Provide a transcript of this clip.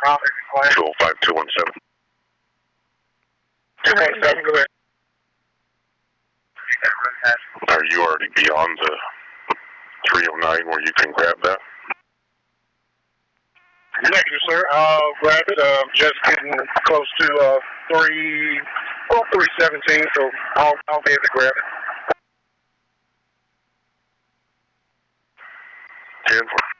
Control 5217. 217, go ahead. Are you already beyond the 309 where you can grab that? Negative, sir. I'll grab it. Just getting close to 317, so I'll be able to grab it. 10.